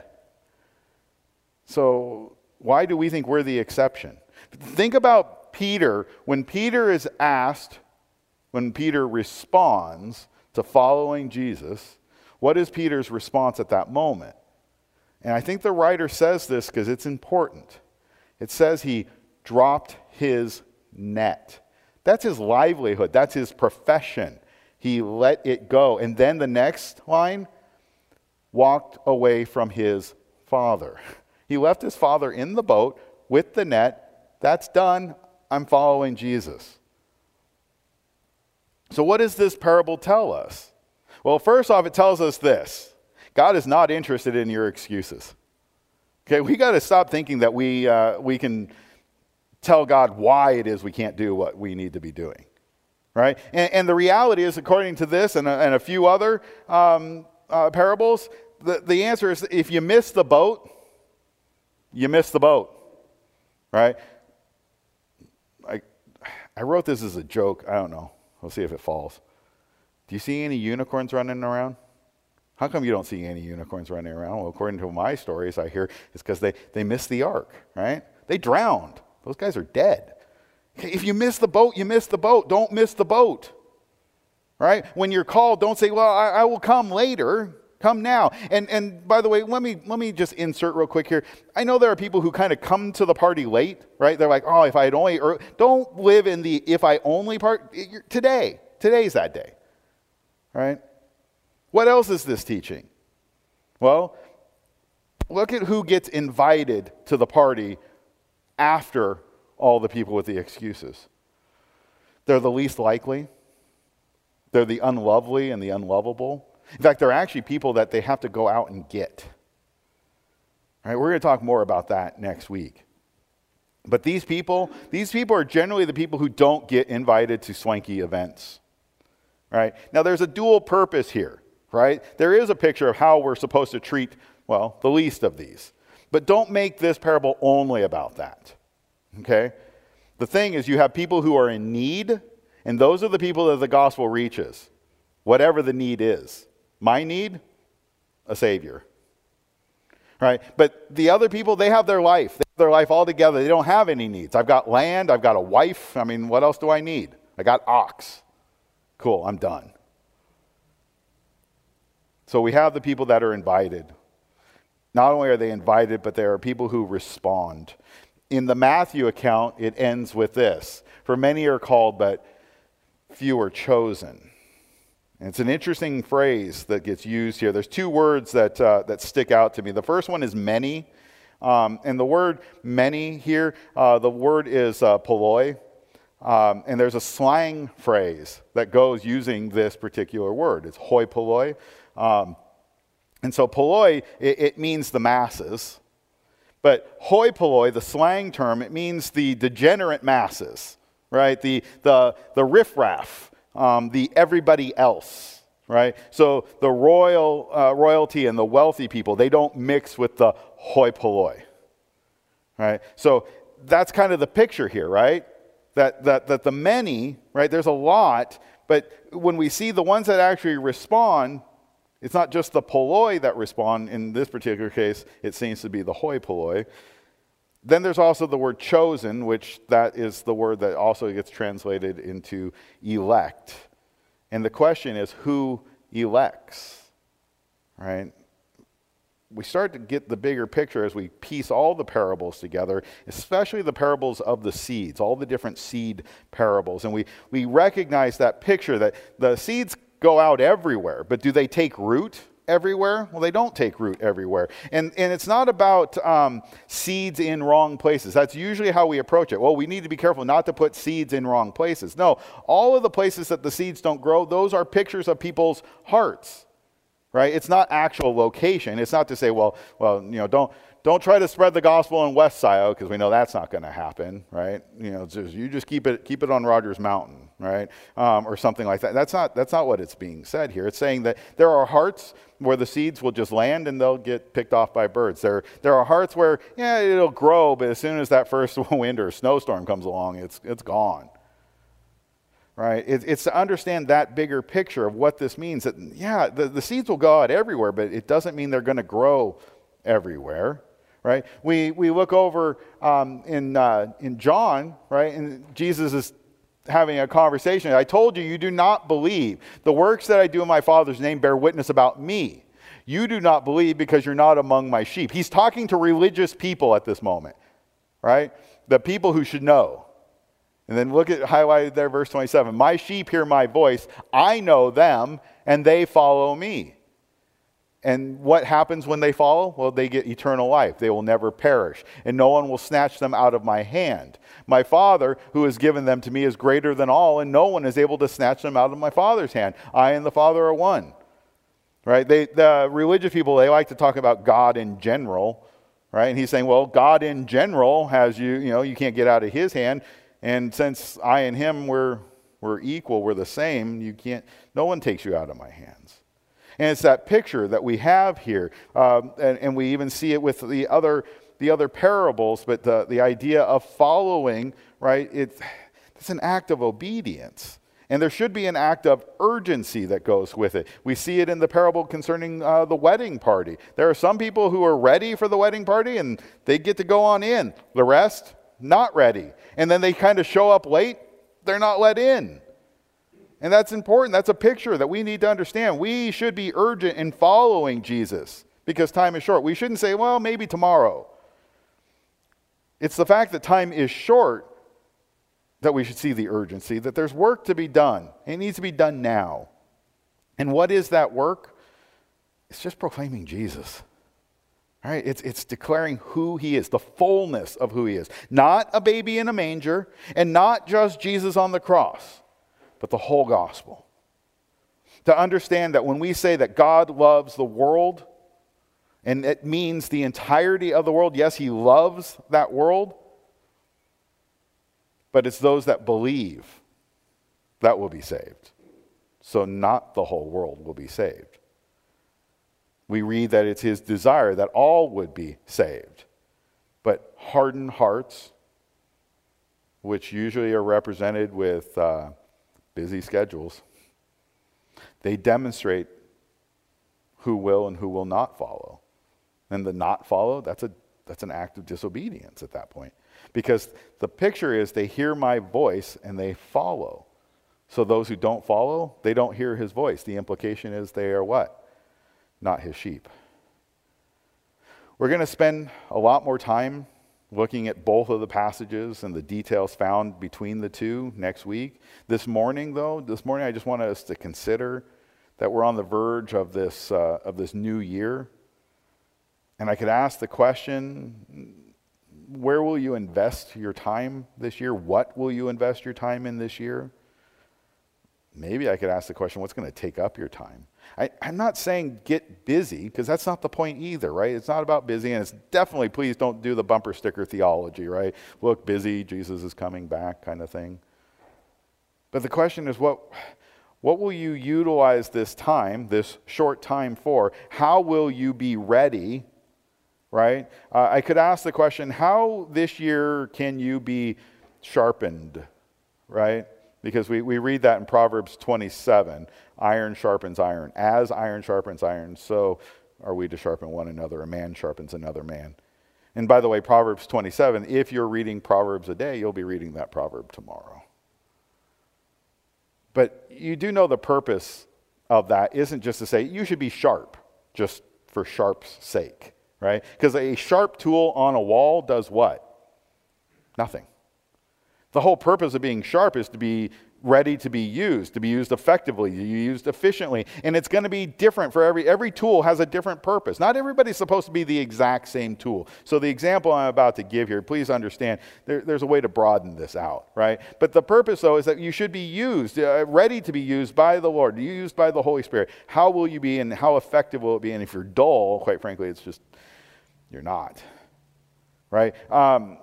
So why do we think we're the exception? Think about Peter. When Peter is asked, when Peter responds to following Jesus, what is Peter's response at that moment? And I think the writer says this because it's important. It says he dropped his net. That's his livelihood. That's his profession. He let it go. And then the next line, walked away from his father. He left his father in the boat with the net. That's done. I'm following Jesus. So what does this parable tell us? Well, first off, it tells us this. God is not interested in your excuses. Okay, we got to stop thinking that we, uh, we can tell God why it is we can't do what we need to be doing. right? And, and the reality is, according to this and a, and a few other um, uh, parables, the, the answer is if you miss the boat, you miss the boat, right? I, I wrote this as a joke. I don't know. We'll see if it falls. Do you see any unicorns running around? How come you don't see any unicorns running around? Well, according to my stories I hear, it's because they, they missed the ark, right? They drowned. Those guys are dead. If you miss the boat, you miss the boat. Don't miss the boat, right? When you're called, don't say, well, I, I will come later. Come now. And and by the way, let me let me just insert real quick here. I know there are people who kind of come to the party late, right? They're like, oh, if I had only, or don't live in the if I only part. Today, today's that day, right? What else is this teaching? Well, look at who gets invited to the party after all the people with the excuses. They're the least likely. They're the unlovely and the unlovable. In fact, they're actually people that they have to go out and get. All right, we're going to talk more about that next week. But these people, these people are generally the people who don't get invited to swanky events. Right? Now, there's a dual purpose here, right? There is a picture of how we're supposed to treat, well, the least of these. But don't make this parable only about that. Okay? The thing is, you have people who are in need, and those are the people that the gospel reaches, whatever the need is. My need, a Savior. Right? But the other people, they have their life. They have their life all together. They don't have any needs. I've got land. I've got a wife. I mean, what else do I need? I got ox. Cool, I'm done. So we have the people that are invited. Not only are they invited, but there are people who respond. In the Matthew account, it ends with this. For many are called, but few are chosen. And it's an interesting phrase that gets used here. There's two words that uh, that stick out to me. The first one is many. Um, and the word many here, uh, the word is uh, poloi. Um, and there's a slang phrase that goes using this particular word. It's hoi polloi. Um, and so polloi, it, it means the masses. But hoi polloi, the slang term, it means the degenerate masses, right? The, the, the riffraff. Um, the everybody else, right? So the royal uh, royalty and the wealthy people, they don't mix with the hoi polloi, right? So that's kind of the picture here, right? That that that the many, right? There's a lot, but when we see the ones that actually respond, it's not just the polloi that respond. In this particular case, it seems to be the hoi polloi. Then there's also the word chosen, which that is the word that also gets translated into elect. And the question is, who elects? Right? We start to get the bigger picture as we piece all the parables together, especially the parables of the seeds, all the different seed parables. And we, we recognize that picture that the seeds go out everywhere, but do they take root everywhere? Well, they don't take root everywhere. And and it's not about um, seeds in wrong places. That's usually how we approach it. Well, we need to be careful not to put seeds in wrong places. No, all of the places that the seeds don't grow, those are pictures of people's hearts, right? It's not actual location. It's not to say, well, well, you know, don't don't try to spread the gospel in West Scioto because we know that's not going to happen, right? You know, just, you just keep it keep it on Rogers Mountain, right? Um, or something like that. That's not that's not what it's being said here. It's saying that there are hearts where the seeds will just land and they'll get picked off by birds. There, there are hearts where, yeah, it'll grow, but as soon as that first wind or snowstorm comes along, it's it's gone. Right? It, it's to understand that bigger picture of what this means. That, yeah, the, the seeds will go out everywhere, but it doesn't mean they're going to grow everywhere. Right? We we look over um, in uh, in John, right? And Jesus is having a conversation. I told you, you do not believe. The works that I do in my Father's name bear witness about me. You do not believe because you're not among my sheep. He's talking to religious people at this moment, right? The people who should know. And then look at highlighted there, verse twenty-seven. My sheep hear my voice. I know them, and they follow me. And what happens when they follow? Well, they get eternal life. They will never perish, and no one will snatch them out of my hand. My Father, who has given them to me, is greater than all, and no one is able to snatch them out of my Father's hand. I and the Father are one. Right? They, the religious people, they like to talk about God in general. Right? And he's saying, well, God in general has you, you know, you can't get out of his hand. And since I and him, we're, We're equal. We're the same. You can't, no one takes you out of my hands. And it's that picture that we have here. Um, and, and we even see it with the other, the other parables, but the, the idea of following, right? It's, it's an act of obedience. And there should be an act of urgency that goes with it. We see it in the parable concerning uh, the wedding party. There are some people who are ready for the wedding party and they get to go on in. The rest, not ready. And then they kind of show up late. They're not let in. And that's important. That's a picture that we need to understand. We should be urgent in following Jesus because time is short. We shouldn't say, well, maybe tomorrow. It's the fact that time is short that we should see the urgency, that there's work to be done. It needs to be done now. And what is that work? It's just proclaiming Jesus. All right? It's, it's declaring who he is, the fullness of who he is. Not a baby in a manger, and not just Jesus on the cross, but the whole gospel. To understand that when we say that God loves the world, and it means the entirety of the world, yes, he loves that world, but it's those that believe that will be saved. So not the whole world will be saved. We read that it's his desire that all would be saved. But hardened hearts, which usually are represented with uh, busy schedules, they demonstrate who will and who will not follow. And the not follow, that's a that's an act of disobedience at that point. Because the picture is they hear my voice and they follow. So those who don't follow, they don't hear his voice. The implication is they are what? Not his sheep. We're going to spend a lot more time looking at both of the passages and the details found between the two next week. This morning, though, this morning I just want us to consider that we're on the verge of this, uh, of this new year. And I could ask the question, where will you invest your time this year? What will you invest your time in this year? Maybe I could ask the question, what's going to take up your time? I, I'm not saying get busy, because that's not the point either, right? It's not about busy, and it's definitely, please don't do the bumper sticker theology, right? Look, busy, Jesus is coming back kind of thing. But the question is, what, what will you utilize this time, this short time for? How will you be ready? Right? Uh, I could ask the question, how this year can you be sharpened? Right? Because we, we read that in Proverbs twenty-seven. Iron sharpens iron. As iron sharpens iron, so are we to sharpen one another. A man sharpens another man. And by the way, Proverbs twenty-seven, if you're reading Proverbs a day, you'll be reading that proverb tomorrow. But you do know the purpose of that isn't just to say you should be sharp, just for sharp's sake. Right? Because a sharp tool on a wall does what? Nothing. The whole purpose of being sharp is to be ready to be used, to be used effectively, to be used efficiently. And it's going to be different for every, every tool has a different purpose. Not everybody's supposed to be the exact same tool. So the example I'm about to give here, please understand, there, there's a way to broaden this out, right? But the purpose, though, is that you should be used, uh, ready to be used by the Lord, used by the Holy Spirit. How will you be and how effective will it be? And if you're dull, quite frankly, it's just, you're not, right? Um,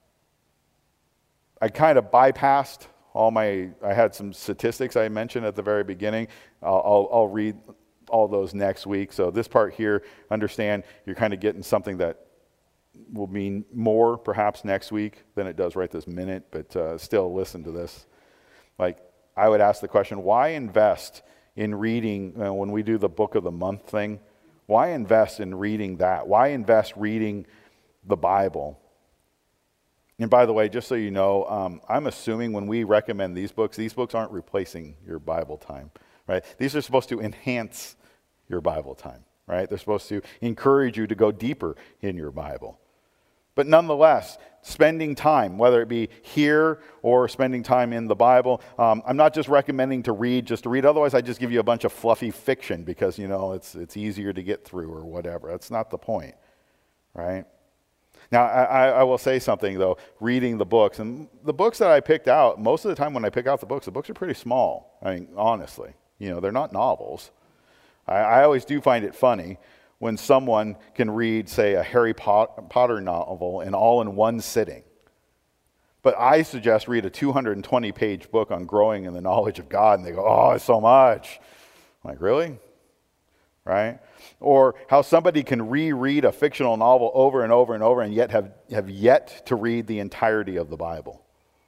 I kind of bypassed all my, I had some statistics I mentioned at the very beginning. I'll, I'll, I'll read all those next week. So this part here, understand you're kind of getting something that will mean more perhaps next week than it does right this minute, but uh, still listen to this. Like, I would ask the question, why invest in reading, uh, when we do the book of the month thing, why invest in reading that? Why invest reading the Bible? And by the way, just so you know, um, I'm assuming when we recommend these books, these books aren't replacing your Bible time, right? These are supposed to enhance your Bible time, right? They're supposed to encourage you to go deeper in your Bible. But nonetheless, spending time, whether it be here or spending time in the Bible, um, I'm not just recommending to read just to read. Otherwise, I just give you a bunch of fluffy fiction because, you know, it's it's easier to get through or whatever. That's not the point, right? Now, I, I will say something, though, reading the books. And the books that I picked out, most of the time when I pick out the books, the books are pretty small. I mean, honestly. You know, they're not novels. I, I always do find it funny when someone can read, say, a Harry Potter novel in all in one sitting. But I suggest read a two hundred twenty page book on growing in the knowledge of God, and they go, oh, it's so much. I'm like, really? Right? Or how somebody can reread a fictional novel over and over and over and yet have, have yet to read the entirety of the Bible.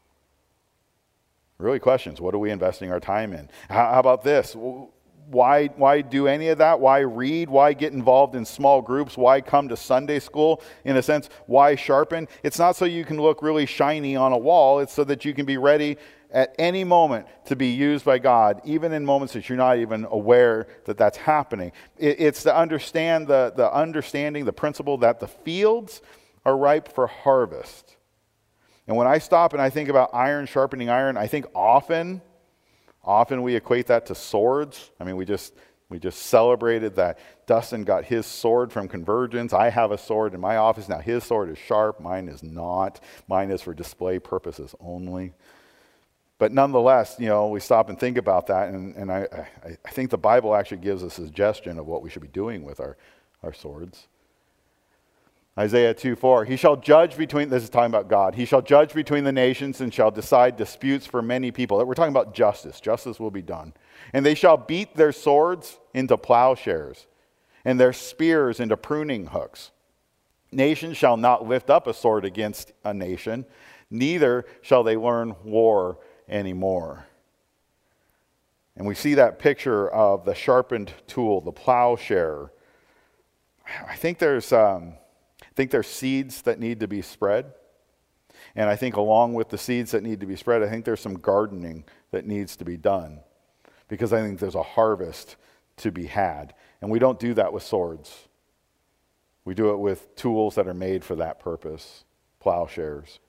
Really questions. What are we investing our time in? How, how about this? Why, why do any of that? Why read? Why get involved in small groups? Why come to Sunday school? In a sense, why sharpen? It's not so you can look really shiny on a wall. It's so that you can be ready at any moment to be used by God, even in moments that you're not even aware that that's happening. It, it's to understand the, the understanding, the principle that the fields are ripe for harvest. And when I stop and I think about iron sharpening iron, I think often, often we equate that to swords. I mean, we just we just celebrated that Dustin got his sword from Convergence. I have a sword in my office. Now his sword is sharp. Mine is not. Mine is for display purposes only. But nonetheless, you know, we stop and think about that, and, and I, I, I think the Bible actually gives a suggestion of what we should be doing with our, our swords. Isaiah two four, he shall judge between, this is talking about God, he shall judge between the nations and shall decide disputes for many people. We're talking about justice. Justice will be done. And they shall beat their swords into plowshares and their spears into pruning hooks. Nation shall not lift up a sword against a nation, neither shall they learn war anymore. And we see that picture of the sharpened tool, the plowshare. I think there's, um, I think there's seeds that need to be spread. And I think along with the seeds that need to be spread, I think there's some gardening that needs to be done. Because I think there's a harvest to be had. And we don't do that with swords. We do it with tools that are made for that purpose, plowshares.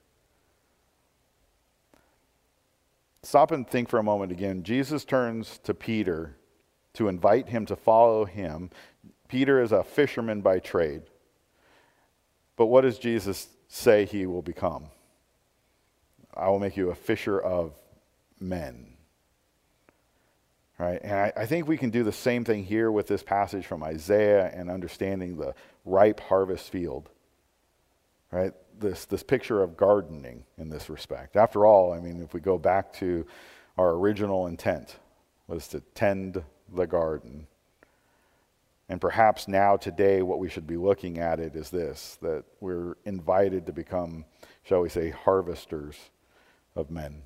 Stop and think for a moment again. Jesus turns to Peter to invite him to follow him. Peter is a fisherman by trade. But what does Jesus say he will become? I will make you a fisher of men. Right? And I, I think we can do the same thing here with this passage from Isaiah and understanding the ripe harvest field. Right? This, this picture of gardening in this respect. After all, I mean, if we go back to our original intent was to tend the garden. And perhaps now today what we should be looking at it is this, that we're invited to become, shall we say, harvesters of men.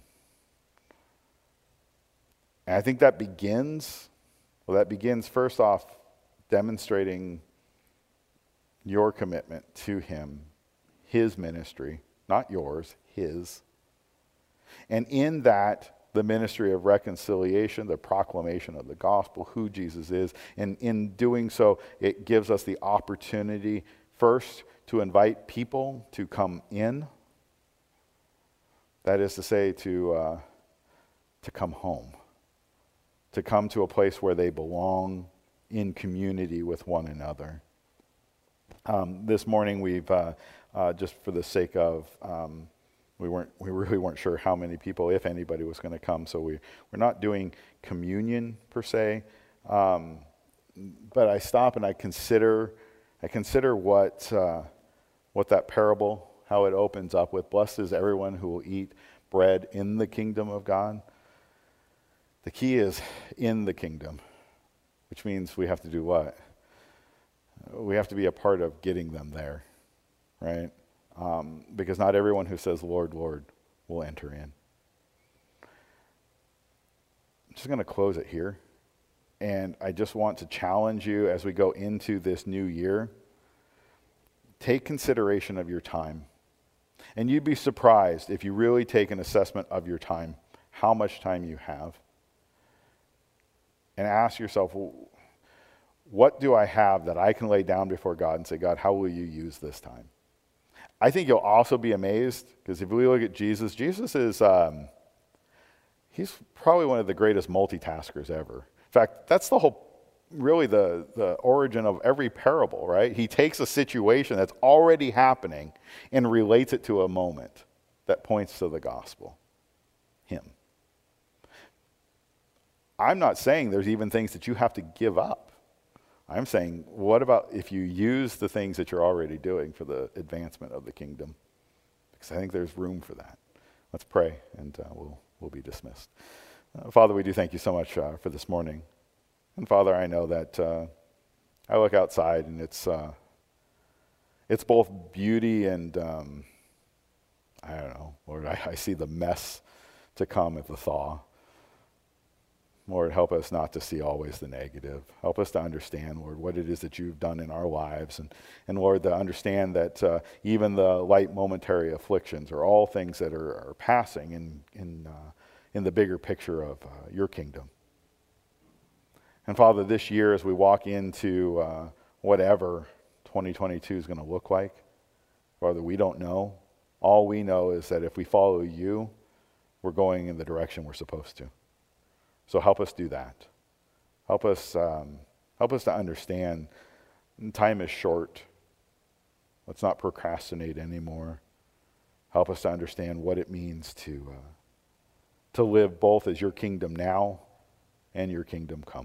And I think that begins, well, that begins first off demonstrating your commitment to him, his ministry, not yours, his. And in that, the ministry of reconciliation, the proclamation of the gospel, who Jesus is. And in doing so, it gives us the opportunity first to invite people to come in. That is to say, to, uh, to come home. To come to a place where they belong in community with one another. Um, this morning we've, uh, uh, just for the sake of, um, we weren't, we really weren't sure how many people, if anybody, was going to come. So we, we're not doing communion per se. Um, but I stop and I consider, I consider what, uh, what that parable, how it opens up with, blessed is everyone who will eat bread in the kingdom of God. The key is in the kingdom, which means we have to do what? We have to be a part of getting them there, right? Um, because not everyone who says, Lord, Lord, will enter in. I'm just going to close it here. And I just want to challenge you as we go into this new year. Take consideration of your time. And you'd be surprised if you really take an assessment of your time, how much time you have. And ask yourself, well, what do I have that I can lay down before God and say, God, how will you use this time? I think you'll also be amazed, because if we look at Jesus, Jesus is, um, he's probably one of the greatest multitaskers ever. In fact, that's the whole, really the, the origin of every parable, right? He takes a situation that's already happening and relates it to a moment that points to the gospel, him. I'm not saying there's even things that you have to give up. I'm saying, what about if you use the things that you're already doing for the advancement of the kingdom? Because I think there's room for that. Let's pray, and uh, we'll, we'll be dismissed. Uh, Father, we do thank you so much uh, for this morning. And Father, I know that uh, I look outside, and it's uh, it's both beauty and, um, I don't know, Lord, I, I see the mess to come at the thaw. Lord, help us not to see always the negative. Help us to understand, Lord, what it is that you've done in our lives. And, and Lord, to understand that uh, even the light momentary afflictions are all things that are, are passing in, in, uh, in the bigger picture of uh, your kingdom. And Father, this year as we walk into uh, whatever twenty twenty-two is going to look like, Father, we don't know. All we know is that if we follow you, we're going in the direction we're supposed to. So help us do that. Help us, um, help us to understand time is short. Let's not procrastinate anymore. Help us to understand what it means to uh, to live both as your kingdom now and your kingdom come.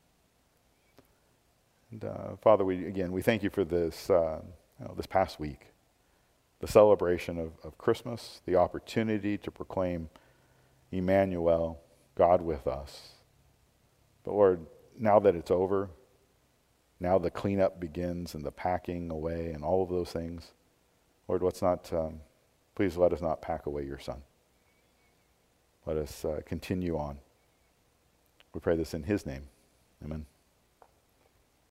And uh, Father, we again we thank you for this uh, you know, this past week, the celebration of, of Christmas, the opportunity to proclaim Emmanuel, God with us. But Lord, now that it's over, now the cleanup begins and the packing away and all of those things, Lord, let's not, um, please let us not pack away your Son. Let us uh, continue on. We pray this in his name. Amen.